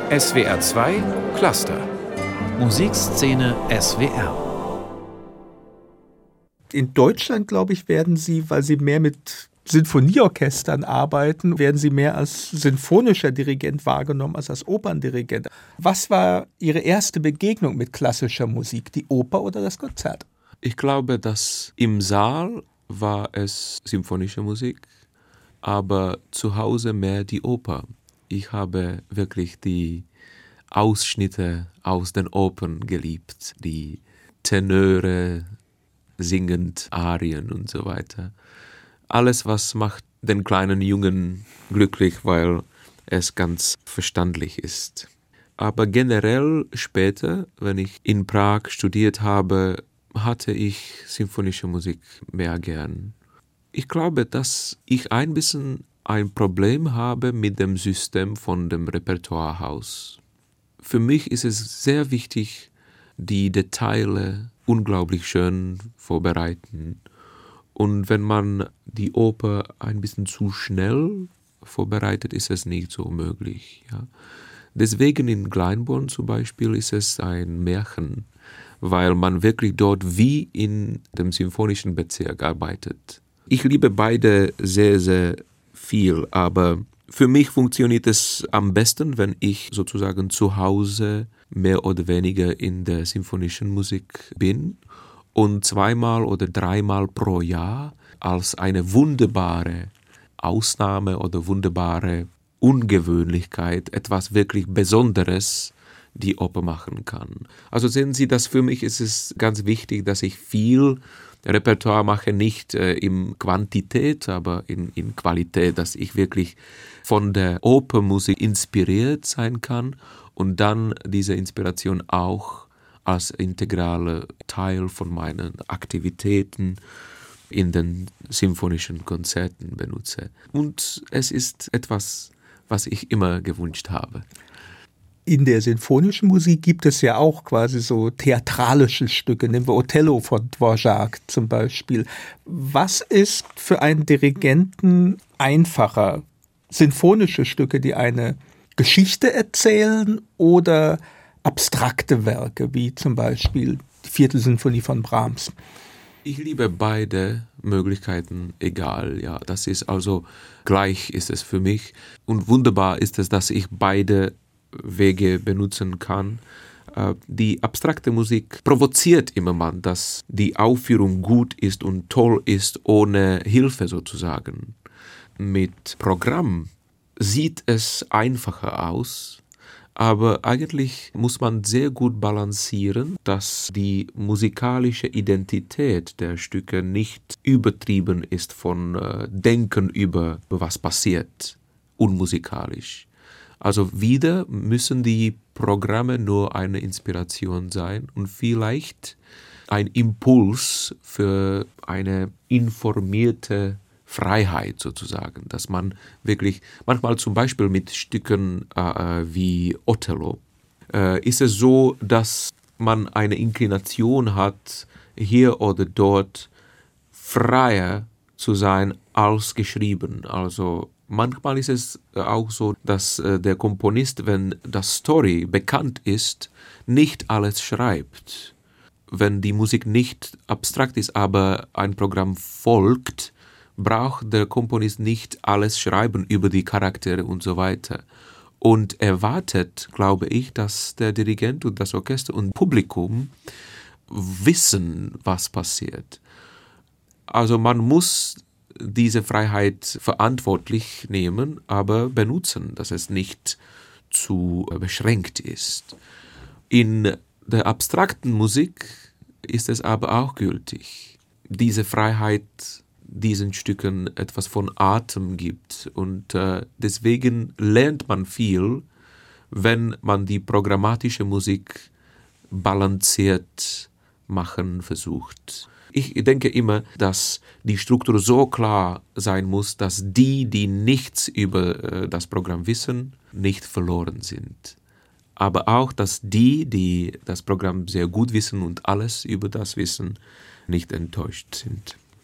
SWR 2 Cluster Musikszene SWR. In Deutschland, glaube ich, werden Sie, weil Sie mehr mit Sinfonieorchestern arbeiten, werden Sie mehr als sinfonischer Dirigent wahrgenommen als Operndirigent. Was war Ihre erste Begegnung mit klassischer Musik, die Oper oder das Konzert? Ich glaube, dass im Saal war es symphonische Musik, aber zu Hause mehr die Oper. Ich habe wirklich die Ausschnitte aus den Opern geliebt, die Tenöre singend, Arien und so weiter. Alles, was macht den kleinen Jungen glücklich, weil es ganz verständlich ist. Aber generell später, wenn ich in Prag studiert habe, hatte ich symphonische Musik mehr gern. Ich glaube, dass ich ein bisschen ein Problem habe mit dem System von dem Repertoirehaus. Für mich ist es sehr wichtig, die Details unglaublich schön vorbereiten. Und wenn man die Oper ein bisschen zu schnell vorbereitet, ist es nicht so möglich. Ja. Deswegen in Glyndebourne zum Beispiel ist es ein Märchen, weil man wirklich dort wie in dem symphonischen Bezirk arbeitet. Ich liebe beide sehr, sehr viel, aber für mich funktioniert es am besten, wenn ich sozusagen zu Hause mehr oder weniger in der symphonischen Musik bin und 2-mal oder 3-mal pro Jahr als eine wunderbare Ausnahme oder wunderbare Ungewöhnlichkeit, etwas wirklich Besonderes die Oper machen kann. Also sehen Sie, dass für mich ist es ganz wichtig, dass ich viel Repertoire mache, nicht in Quantität, aber in Qualität, dass ich wirklich von der Opernmusik inspiriert sein kann und dann diese Inspiration auch als integraler Teil von meinen Aktivitäten in den symphonischen Konzerten benutze. Und es ist etwas, was ich immer gewünscht habe. In der sinfonischen Musik gibt es ja auch quasi so theatralische Stücke. Nehmen wir Othello von Dvorak zum Beispiel. Was ist für einen Dirigenten einfacher? Sinfonische Stücke, die eine Geschichte erzählen, oder abstrakte Werke, wie zum Beispiel die 4. Sinfonie von Brahms? Ich liebe beide Möglichkeiten, egal. Ja, das ist also gleich ist es für mich. Und wunderbar ist es, dass ich beide Wege benutzen kann. Die abstrakte Musik provoziert immer mal, dass die Aufführung gut ist und toll ist, ohne Hilfe sozusagen. Mit Programm sieht es einfacher aus, aber eigentlich muss man sehr gut balancieren, dass die musikalische Identität der Stücke nicht übertrieben ist von Denken über was passiert, unmusikalisch. Also wieder müssen die Programme nur eine Inspiration sein und vielleicht ein Impuls für eine informierte Freiheit sozusagen, dass man wirklich, manchmal zum Beispiel mit Stücken wie Othello, ist es so, dass man eine Inklination hat, hier oder dort freier zu sein als geschrieben. Also manchmal ist es auch so, dass der Komponist, wenn das Story bekannt ist, nicht alles schreibt. Wenn die Musik nicht abstrakt ist, aber ein Programm folgt, braucht der Komponist nicht alles schreiben über die Charaktere und so weiter. Und erwartet, glaube ich, dass der Dirigent und das Orchester und Publikum wissen, was passiert. Also man muss diese Freiheit verantwortlich nehmen, aber benutzen, dass es nicht zu beschränkt ist. In der abstrakten Musik ist es aber auch gültig. Diese Freiheit diesen Stücken etwas von Atem gibt und deswegen lernt man viel, wenn man die programmatische Musik balanciert machen versucht. Ich denke immer, dass die Struktur so klar sein muss, dass die nichts über das Programm wissen, nicht verloren sind. Aber auch, dass die das Programm sehr gut wissen und alles über das wissen, nicht enttäuscht sind.